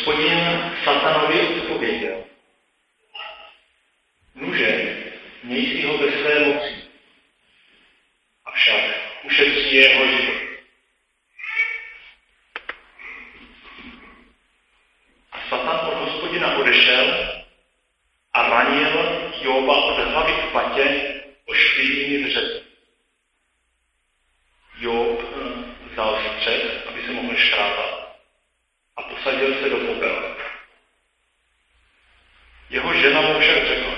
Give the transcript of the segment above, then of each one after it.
Hospodin satanovi odpověděl: Nuže, měj si ho ve své moci, avšak ušetří jeho život. A Satan od Hospodina odešel a ranil Joba od hlavy k patě ošklivými vřezy. Job vzal střed, aby se mohl škrábat, a posadil se do popela. Jeho žena mu však řekla: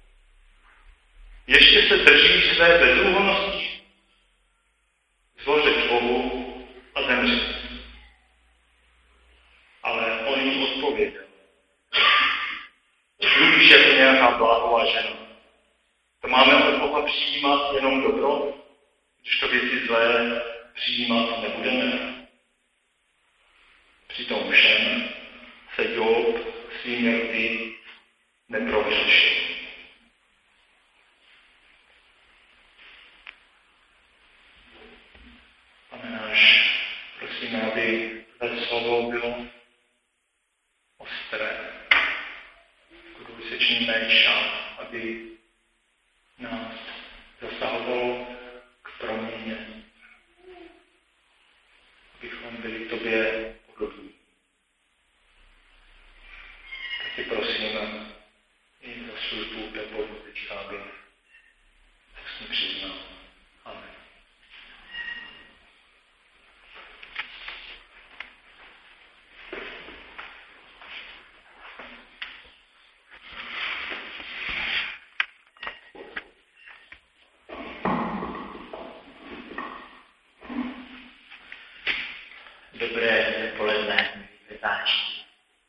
Ještě se drží své bezúhonnosti? Zložeď Bohu a zemři. Ale on jim odpověděl: Mluvíš jako nějaká bláhová žena. To máme od Boha přijímat jenom dobro, když to věci zlé přijímat nebudeme. Přitom všem se Job svými rty neprohřešil. Pane náš, prosíme, aby tvé slovo bylo ostré, jako dvojsečný meč, aby nás zasahovalo k proměně, abychom byli tobě podobní. Tak tě prosím i za službu Pepovu teďka, aby se s ní přiznal. Amen. Dobré dopoledne, milí betáčky.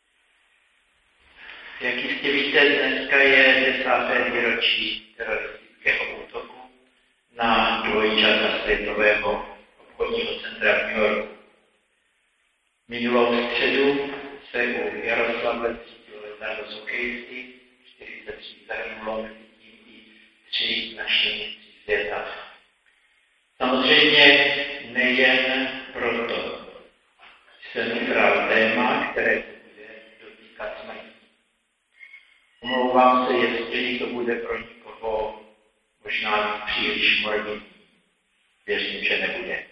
Jak jistě víte, dneska je 10. výročí teroristického útoku na dvojčata Světového obchodního centra v New Yorku. Minulou středu se u Jaroslavle 30letého z hokejisty 43 zahynulo, mezi tím i 3 naši mistři světa. Samozřejmě nejen proto jsem vybral téma, které se bude dotýkat smrti. Omlouvám se, jestli to bude pro někoho možná příliš morbidní. Věřím, že nebude.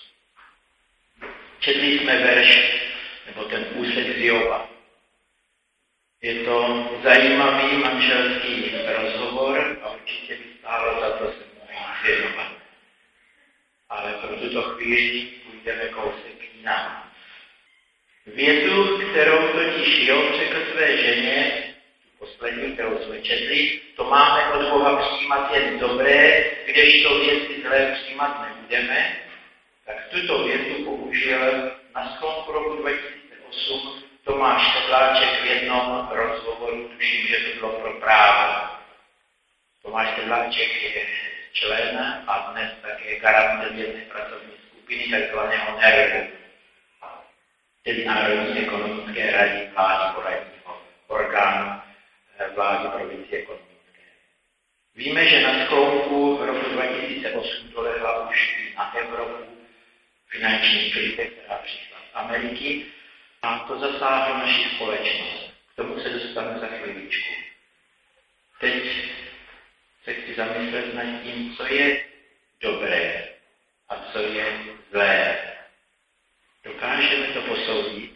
Četli jsme verš, nebo ten úsek z Joba. Je to zajímavý manželský rozhovor a určitě by stálo za to se mu věnovat. Ale pro tuto chvíli půjdeme kousek jinam. Větu, kterou totiž Job řekl své ženě, poslední, kterou jsme četli, to máme od Boha přijímat jen dobré, kdežto věci zlé přijímat nebudeme, tak tuto větu použil na sklonku roku 2008 Tomáš Sedláček v jednom rozhovoru, tuším, že to bylo pro Právo. Tomáš Sedláček je člen a dnes také garantem jedné pracovní skupiny, takzvaného NERVu, tedy Národní ekonomické rady vlády poradního orgánu vlády provincie ekonomické. Víme, že na sklonku roku 2008 dolehla už i na Evropu finanční krize, která přišla z Ameriky, a to zasáhlo naši společnost. K tomu se dostaneme za chvíličku. Teď se chci zamyslet nad tím, co je dobré a co je zlé. Dokážeme to posoudit?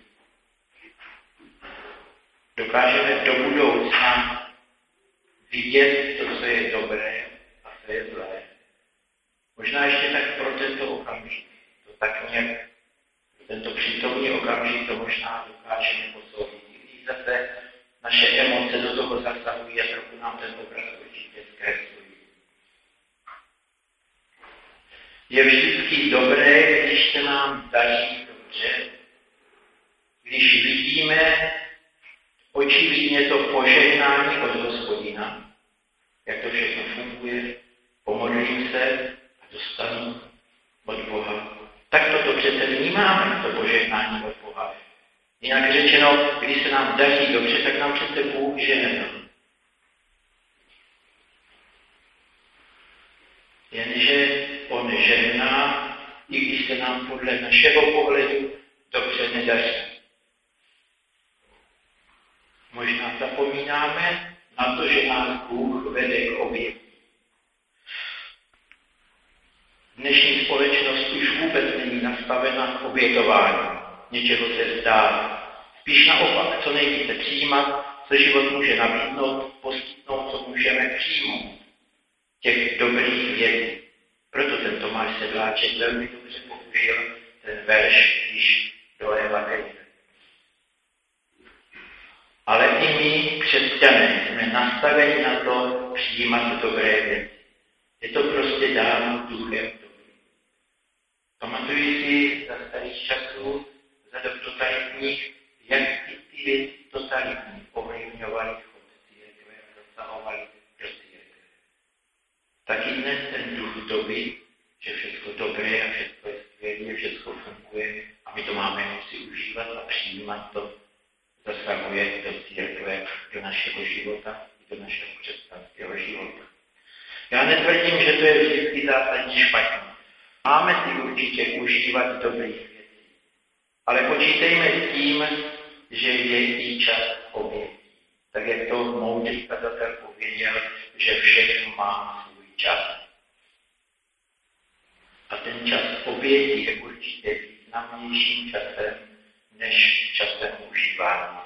Dokážeme do budoucna vidět to, co je dobré a co je zlé? Možná ještě tak pro tento okamžik. To tak nějak, tento přítomný okamžik to možná dokážeme posoudit. I když zase naše emoce do toho zasahují a trochu nám ten obraz určitě zkreslují. Je vždycky dobré, když se nám daří dobře, když vidíme očividně to požehnání od Hospodina, jak to všechno funguje, pomodlím se a dostanu od Boha. Tak to přece vnímáme, to požehnání od Boha. Jinak řečeno, když se nám daří dobře, tak nám přece Bůh žehná. Jenže on žehná, i když se nám podle našeho pohledu dobře nedaří. Možná zapomínáme na to, že nás Bůh vede k oběti. Dnešní společnost už vůbec není nastavena k obětování, něčeho se vzdát. Spíš naopak, co nejvíce přijímat, co život může nabídnout, poskytnout, co můžeme přijmout. Těch dobrých věcí. Proto ten Tomáš Sedláček velmi dobře použil ten verš, když doléva krize. Ale i my, křesťané, jsme nastaveni na to přijímat dobré věci. Je to prostě dáno duchem dobrý. Pamatuji si za starých časů, za dob totalitních, jak ty věci totalitní ovlivňovaly chod církve a zasahovaly do církve. Taky dnes ten duch doby, že všechno dobré a všechno je skvělé, všechno funguje a my to máme moci užívat a přijímat to, zasahuje do církve, do našeho života, do našeho křesťanského života. Já netvrdím, že to je vždycky zásadně špatně. Máme si určitě užívat dobrých věcí. Ale počítejme s tím, že je i čas obětí. Tak jak to moudrý kazatel pověděl, že všechno má svůj čas. A ten čas obětí je určitě významnějším časem, než časem užívání.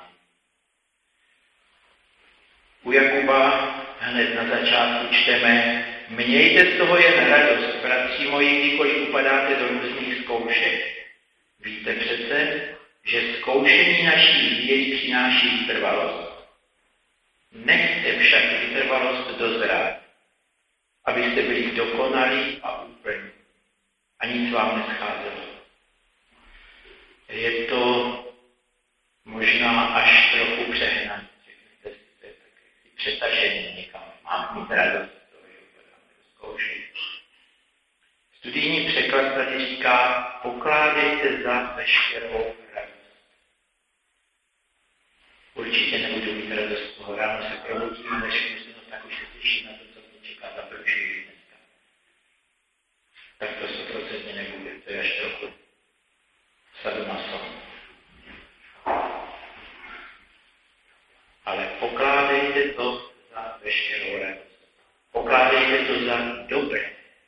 U Jakuba hned na začátku čteme: Mějte z toho jen radost, bratři moji, kdykoliv upadáte do různých zkoušek. Víte přece, že zkoušení naší víry přináší vytrvalost. Nechte však vytrvalost dozrát, abyste byli dokonalí a úplní. A nic vám nescházelo. Je to možná až trochu přehnané. Řekněte si, to je tak přetažení někam. Mám mít radost z toho, že upadáme do zkoušení. Studijní překlad tady říká: pokládejte za veškerou radost. Určitě nebudu mít radost z toho. Ráno se probudím a neřeknu si, no tak už se těším na to, co mě čeká za první dneska. Tak to 100% nebude. To je až trochu sadomaso. Ale pokládejte to za veškerou radost. Pokládejte to za dobré.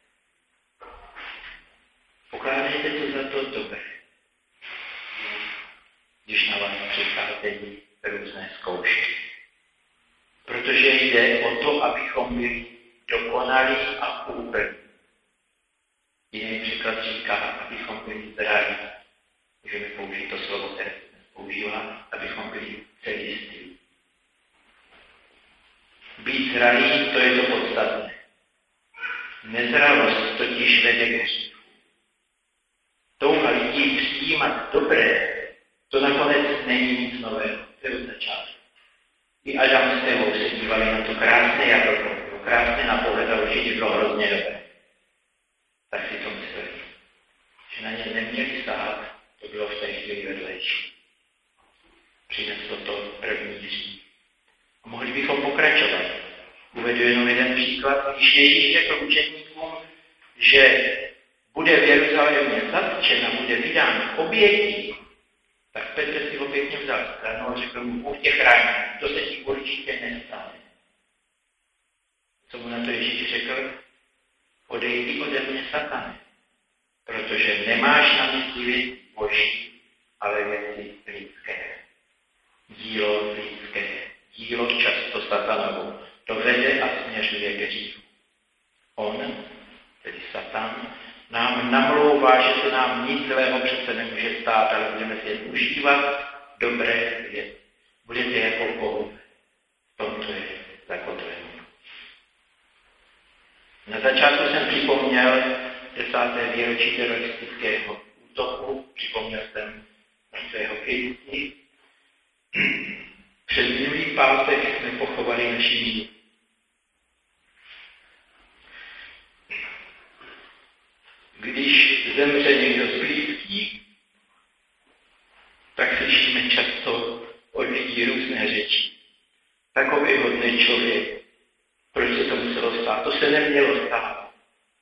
Pokládejte to za to dobré. Když na vás přicházejí různé zkoušky. Protože jde o to, abychom byli dokonalí a úplní. Jiný příklad říká, abychom byli zdraví. Můžeme použít to slovo, které se dnes používá, abychom byli celiství. Být zralý, to je to podstatné. Nezralost totiž vede k hříchu. Touha lidí přijímat dobré, to nakonec není nic nového. To je od začátku. I Adam s Evou se dívali na to krásné jablko, krásné na pohled a určitě bylo hrozně dobré. Tak si to mysleli. Že na ně neměli sahat, to bylo v té chvíli vedlejší. Přineslo to první hřích. A mohli bychom pokračovat. Uvedu jenom jeden příklad. Když Ježíš řekl učedníkům, že bude v Jeruzalémě zatčen a bude vydán k oběti, tak Petr si ho pěkně vzal stranu a řekl mu: Bůh tě chrání, to se ti určitě nestane. Co mu na to Ježíš řekl? Odejdi ode mě, Satane, protože nemáš na mysli věci boží, ale věci lidské. Dílo lidské, dílo často satanovo, to vede a směřuje k hříchu. On, tedy Satan, nám namlouvá, že se nám nic zlého přece nemůže stát, ale budeme si jen užívat dobré věci. Budete jako Bohu. V tom to je zakotvení. Na začátku jsem připomněl 10. výročí teroristického útoku, připomněl jsem svého květí. Před minulý pátek jsme pochovali naši milí. Když zemře někdo z blízkých, tak slyšíme často od lidí různé řeči. Takový hodný člověk, proč se to muselo stát? To se nemělo stát.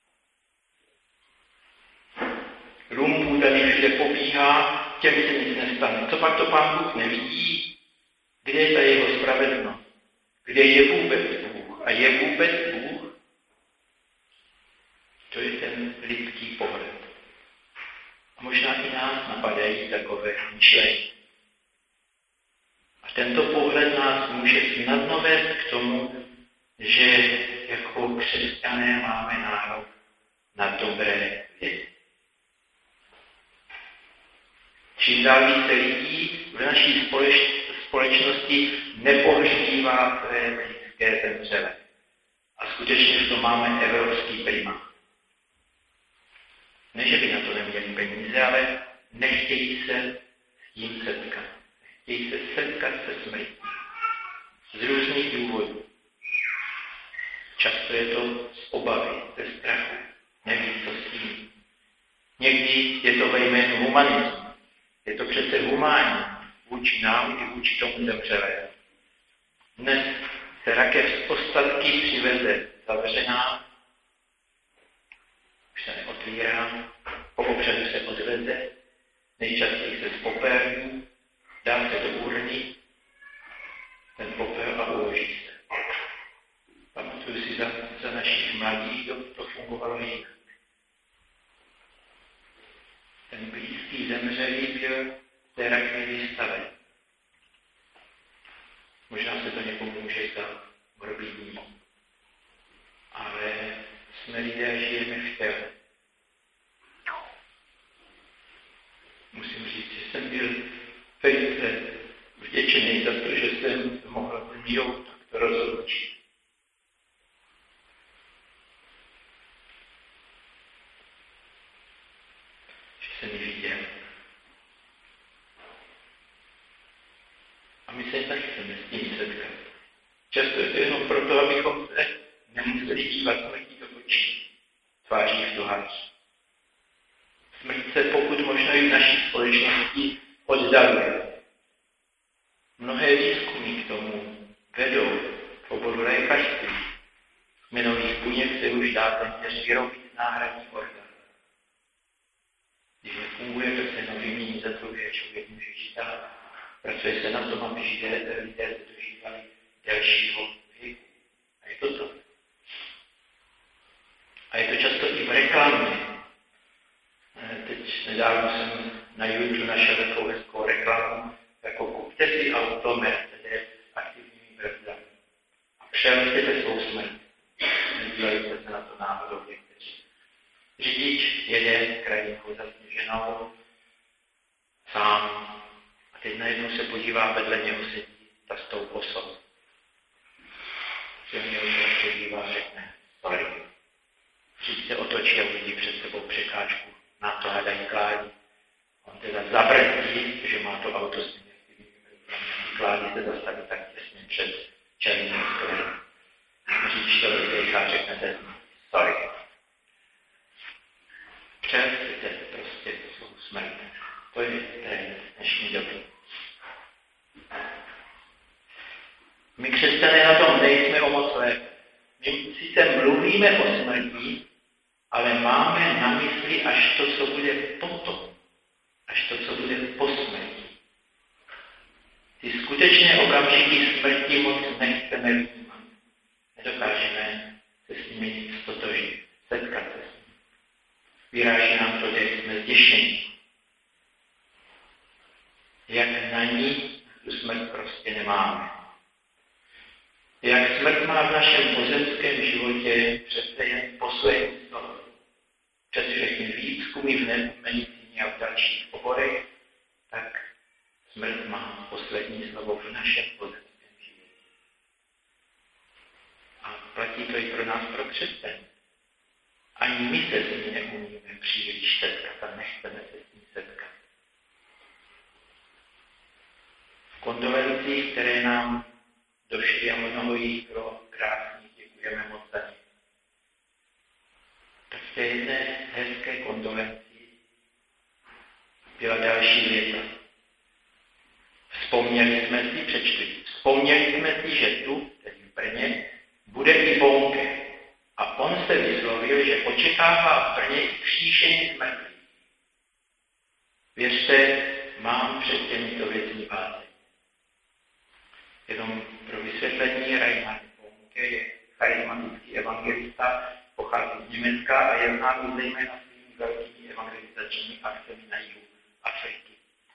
Lumpů tady všude pobíhá, těm se nic nestane. Co pak to Pán Bůh nevidí? Kde je ta jeho spravedlnost? Kde je vůbec Bůh? A je vůbec Bůh? To je ten lidský pohled. A možná i nás napadají takové myšlenky. A tento pohled nás může snadno vést k tomu, že jako křesťané máme nárok na dobré věci. Čím dál více lidí v naší společnosti nepohřívá své blízké zemřelé. A skutečně v tom máme evropský primát. Ne, že by na to neměli peníze, ale nechtějí se s tím setkat. Nechtějí se setkat se smrtí. Z různých důvodů. Často je to z obavy, ze strachu. Neví, co s tím. Někdy je to ve jménu humanismu. Je to přece humánní vůči nám i vůči tomu zemřelému. Dnes se rakev z ostatky přiveze zavřená, už se neotvírá, po obřadu se odveze, nejčastěji se spopelní, dá se do urny, ten popel a uloží se. Pamatuju si za našich mladých dob, to fungovalo jinak. Ten blízký zemřelý byl v té rakvi vystaven. Možná se to někomu může zdát morbidní. Ale jsme lidé, žijeme v těle. Musím říct, že jsem byl velice vděčený za to, že jsem mohl mírou takto rozhodčit. Že jsem ji viděl. A my se nechceme s tím setkat. Často je to jenom proto, abychom se nemuseli dívat smrtí do očí, tváří v tvář. Smrt se pokud možno i v naší společnosti oddaluje. Mnohé výzkumy k tomu vedou v oboru lékařství. Kmenových buněk se už dá téměř vyrobit náhradní orgán. Když nefunguje, tak se vymění za druhé, člověk může žít dál. Pracuje se na tom, aby lidé dožívali delšího věku. A je to to. A je to často i v reklamě. Teď nedávno jsem na YouTube našel takovou hezkou reklamu, jako kupte si auto Mercedes s aktivními brzdami. A přeletněte svou smrt. Nedívejte se na to náhodou někteří. Řidič jede krajinou zasněženou sám. A teď najednou se podívá, vedle něho sedí ta s tou osou. Se mě podívá a řekne, sorry. Řidič se otočí a uvidí před sebou překážku. Na to hledají kládí. On teda zabrzdí, že má to auto s tím kládí se zastaví tak těsně před černým skvrem. Řidič to rozdejchá a řekne se, sorry. Přeletněte prostě svou smrt. To je trend dnešní doby. My křesťané na tom nejsme o moc lépe. My sice mluvíme o smrti, ale máme na mysli až to, co bude potom. Až to, co bude po smrti. Ty skutečné okamžiky smrti moc nechceme vnímat. Nedokážeme se s nimi nic stotožit, setkat se s nimi. Vyráží nám to, že jsme zděšení. Jak na ní tu smrt prostě nemáme. Jak smrt má v našem pozemském životě přece jen poslední slovo. Přes všechny výzkumy v medicíně a v dalších oborech, tak smrt má poslední slovo v našem pozemském životě. A platí to i pro nás, pro křesťany. Ani my se s ní neumíme příliš setkat a nechceme se s ní setkat. V kondolencích, které nám došly a mnoho jich bylo krásných, děkujeme moc za ně. Tak v té jedné hezké kondolenci byla další věta. Vzpomněli jsme si, přečtli, vzpomněli jsme si, že tu, tedy v Brně, bude i Bounke. A on se vyslovil, že očekává v Brně i kříšení smrti. Věřte, mám před těmito věcmi bázeň. Jenom pro vysvětlení. Reinhard Bonke je charismatický evangelista, pochází z Německa a je známý zejména svými velkými evangelizačními akcemi na jihu Afriky.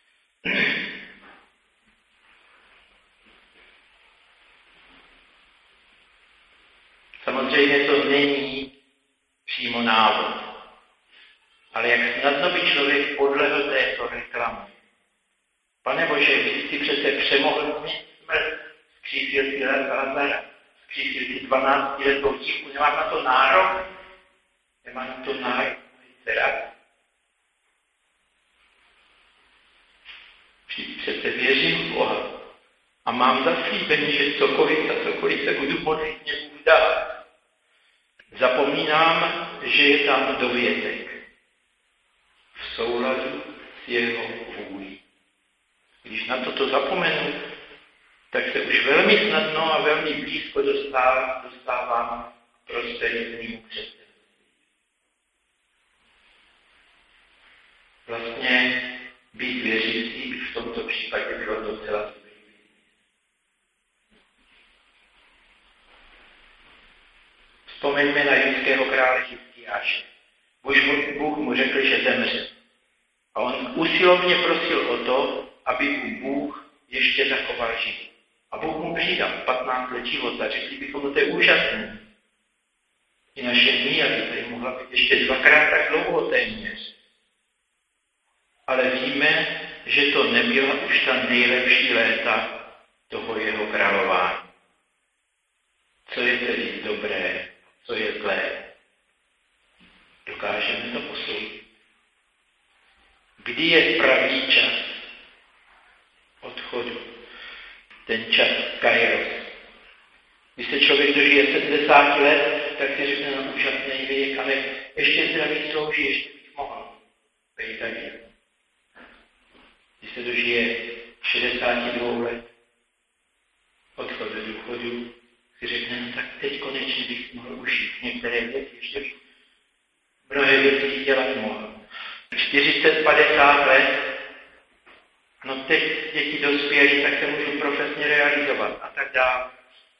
Samozřejmě to není přímo návod, ale jak snadno by člověk podlehl této reklamě. Pane Bože, vy jsi přece přemohl mě smrt, skřísil si Lazara, skřísil si 12 letou dívku, nemám na to nárok? Nemám na to nárok, dcera. Přece věřím v Boha a mám zaslíbení, že cokoliv se budu modlit, mě Bůh dá. Zapomínám, že je tam dovětek v souladu s jeho vůlí. Když na toto zapomenu, tak se už velmi snadno a velmi blízko dostávám k prosperitnímu křesťanství. Vlastně být věřící by v tomto případě bylo docela dobrý. Vzpomeňme na judského krále Chizkiáše. Bůh mu řekl, že zemře. A on usilovně prosil o to, aby mu Bůh ještě zachoval život. A Bůh mu přidal 15 let života. Řekli bychom, no to je úžasné. I naše dny, tady mohla být ještě 2krát tak dlouho téměř. Ale víme, že to nebyla už ta nejlepší léta toho jeho králování. Co je tedy dobré, co je zlé? Dokážeme to posoudit. Kdy je pravý čas odchodu? Ten čas kairos. Když se člověk dožije 70 let, tak si řekne na úžasný věk, ale ještě zdravý slouží, ještě bych mohl. Tady. Když se dožije 62 let, odchod do důchodu, si řekne, no tak teď konečně bych mohl užít některé věci, ještě bych mnohé věci dělat mohl. 40-50 let, no teď děti dospělí, tak se můžu profesně realizovat a tak dále.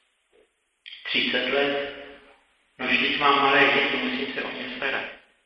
30 let, no vždyť mám malé děti, musím se o ně starat.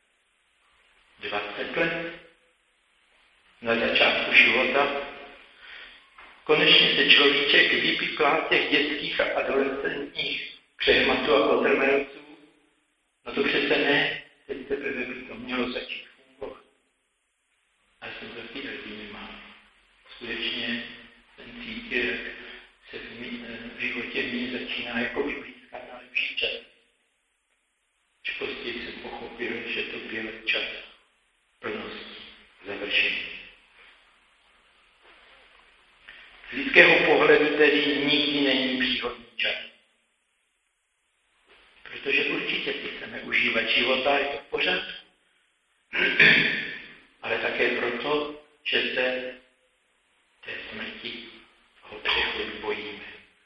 20 let, na začátku života, konečně se človíček vypiklá těch dětských a adolescentních křehmatů a kotrmelců. No to přece ne, teď teprve by to mělo začít fungovat. A já jsem taky hrdý nemám. Skutečně ten cítil, jak se v životě mě začíná jako vyblízkat na lepší čas. Až později jsem pochopil, že to byl čas plnosti, završení. Z lidského pohledu tedy nikdy není příhodný čas. Protože určitě si chceme užívat života, je to v pořádku. Ale také proto, že se té smrti, toho přechodu bojíme.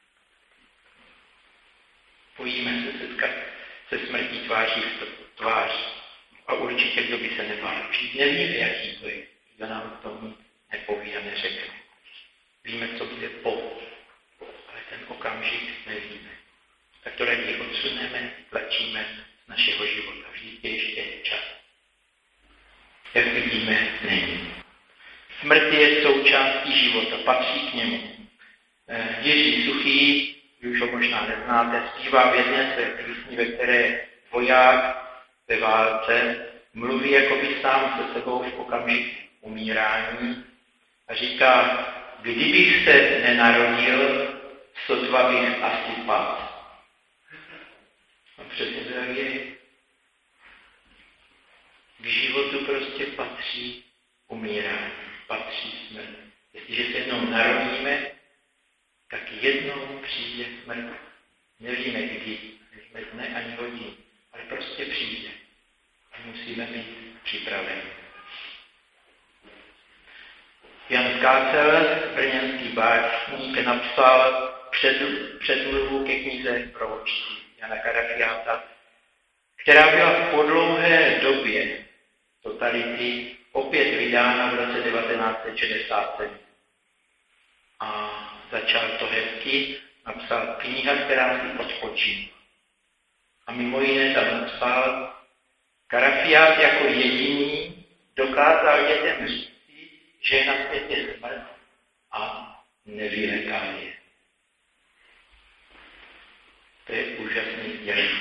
Bojíme se setkat se smrtí tváří v tvář. A určitě, kdo by se nebál. Vždyť nevíme, jaký to je. Kdo nám k tomu nepoví a neřekne. Víme, co bude po, ale ten okamžik nevíme. Tak to raději odsuneme, tlačíme z našeho života. Vždycky ještě je čas. Jak vidíme, není. Smrt je součástí života, patří k němu. Jiří Suchý, vy už ho možná neznáte, zpívá v jedné své písni, ve které voják ve válce mluví jakoby sám se sebou v okamžiku umírání a říká, kdybych se nenarodil, sotva bych asi padl. A přesně tak je. K životu prostě patří umírání, patří smrt. Jestliže se jednou narodíme, tak jednou přijde smrt. Nevíme kdy, nevíme dne ani hodin, ale prostě přijde. A musíme být připraveni. Jan Skácel, brněnský básník, napsal předmluvu ke knize proročství Jana Karafiáta, která byla po dlouhé době totality opět vydána v roce 1967. A začal to hezky, napsal kniha, která si odpočívá. A mimo jiné tam napsal, Karafiát jako jediný dokázal dětem říci, že je na světě smrt a nevyléká je. To je úžasný sdělení.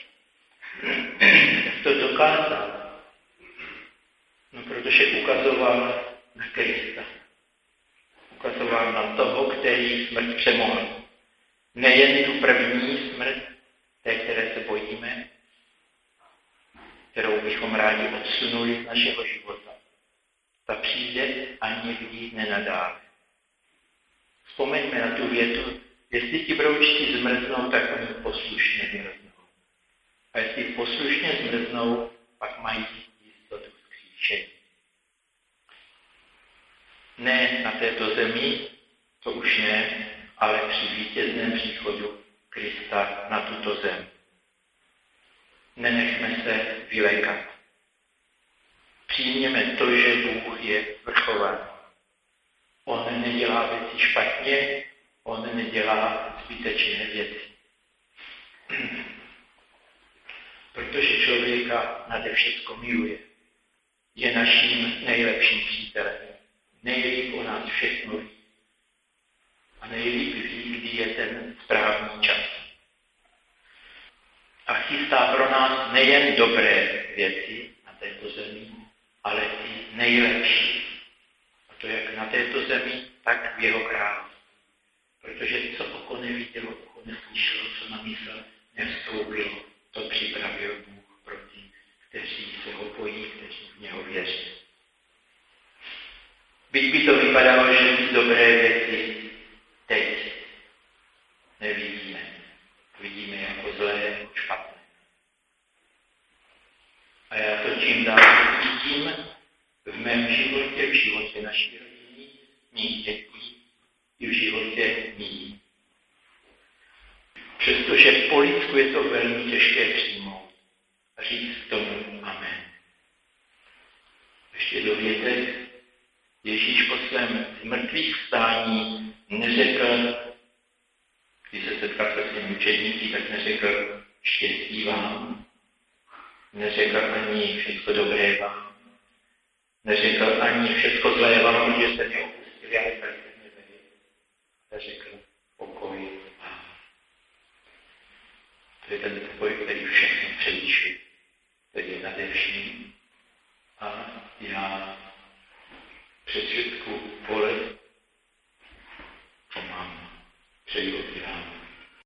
Jak to dokázal? No, protože ukazoval na Krista. Ukazoval na toho, který smrt přemohl. Nejen tu první smrt, té, které se bojíme, kterou bychom rádi odsunuli z našeho života. Ta přijde a někdy nenadále. Vzpomeňme na tu větu, jestli ti broučky zmrznou, tak oni poslušně zmrznou. A jestli poslušně zmrznou, pak mají jistotu vzkříšení. Ne na této zemi, to už ne, ale při vítězném příchodu Krista na tuto zem. Nenechme se vylékat. Přijměme to, že Bůh je vrchovaný. On nedělá věci špatně, on nedělá zbytečné věci. Protože člověka nade všecko miluje. Je naším nejlepším přítelem. Nejlíp o nás všechno ví. A nejlíp ví, kdy je ten správný čas. A chystá pro nás nejen dobré věci na této zemi, ale i nejlepší. A to jak na této zemi, tak v jeho království. Protože co oko nevidělo, oko neslyšelo, co na mysl nevstoupilo, to připravil Bůh pro ty, kteří se ho bojí, kteří v něho věří. Byť by to vypadalo, že ty dobré věci teď nevidíme. Vidíme jako zlé, jako špatné. A já to čím dál vidím v mém životě, v životě naší rodiny, mých dětí i v životě mých. Přestože po lidsku je to velmi těžké přijmout a říct tomu amen. Ještě dovětek, Ježíš po svém zmrtvých vstání neřekl, když se setkal se svými učedníky, tak neřekl štěstí vám, neřekl ani všechno dobré vám, neřekl ani všechno zlé vám, protože jste mě opustili a nechali jste mě tady. Neřekl pokoj vám. To je ten pokoj, který všechno převýšuje, který je nade vším. A já před všetku pole to mám, přeju vám.